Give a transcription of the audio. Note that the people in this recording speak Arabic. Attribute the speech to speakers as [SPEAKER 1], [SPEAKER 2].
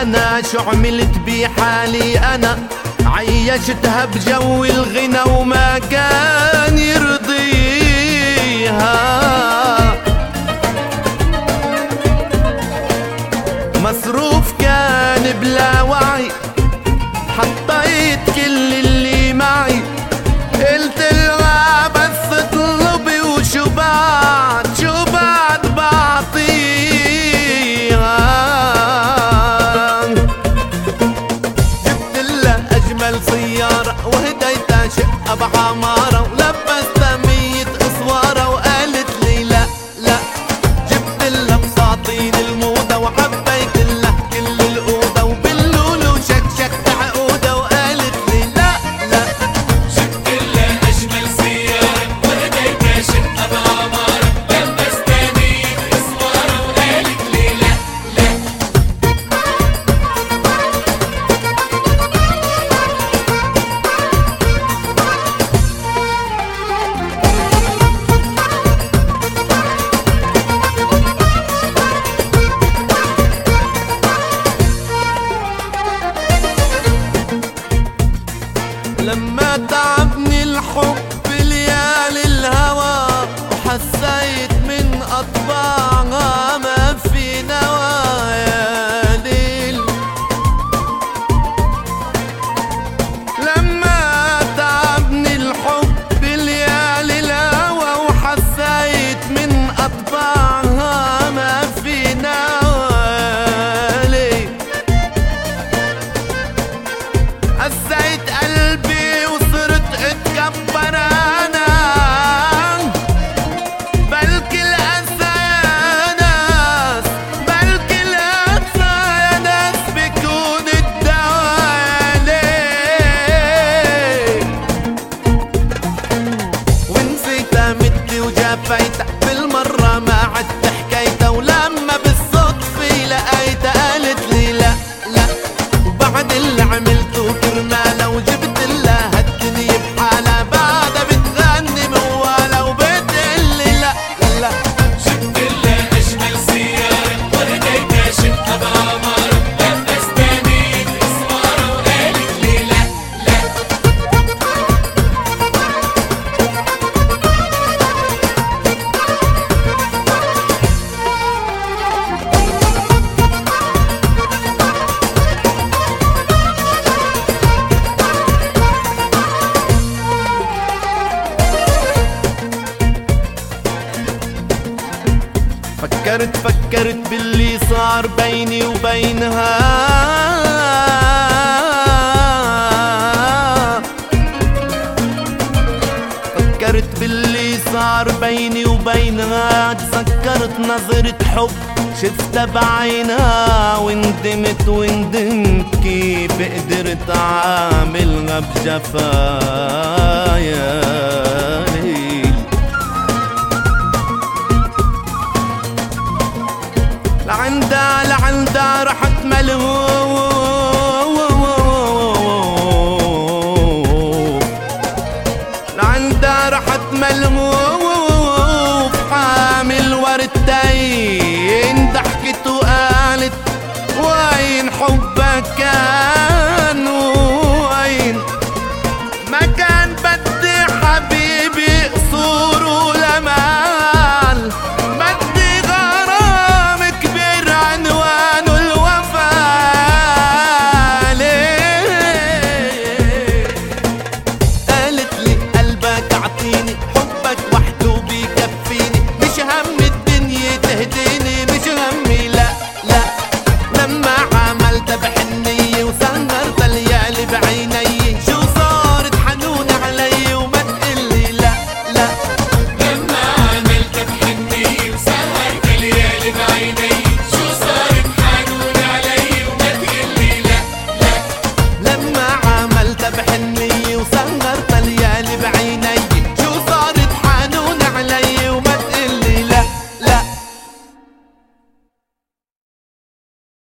[SPEAKER 1] أنا شو عملت بحالي أنا؟ عيشتها بجو الغنى وما كان يرضيها. مصروف كان بلا وعي، حطيت كل اللي معي، قلت لها بس اطلبي وشو بعد بعطيها. جبت لها اجمل سيارة وهديتها شقة بعمارة، ولبستها 100 اسوارة وقالت لي لا لا. جبت لها بساطين الموضة وحبيت لها كل الأوضة، وباللول وشكشكت عقودة وقالت لي لا لا.
[SPEAKER 2] جبت لها أجمل سيارة وهديتها شقة بعمارة، لبستها 100 اسوارة وقالت لي لا لا.
[SPEAKER 1] لما تعبني الحب ليالي الهوى، وحسيت من أطباعها ما في نوى يا ليل. لما تعبني الحب ليالي الهوى، وحسيت من أطباعها ما في نوى يا ليل. قسيت قلبي وصرت اتكبر انا، بلكي القسا يا ناس، بلكي القسا يا ناس بيكون الدواء ليه. ونسيتها مثلي وجفيتها بالمرة ما عدت حكيتها، ولما بالصدفة لقيتها قالت لي لا لا. وبعد اللي عملته كرمالها وجبت لها هالدنيا بحالها، بعدها بتغني موالها وبتقلي لا لا.
[SPEAKER 2] جبت لها أجمل سيارة وهديتها شقة بعمارة، لبستها 100 اسوارة وقالت لي لا لا.
[SPEAKER 1] فكرت باللي صار بيني وبينها، فكرت باللي صار بيني وبينها. تذكرت نظرة حب شفتها بعينها، وندمت كيف قدرت اعاملها بجفايا.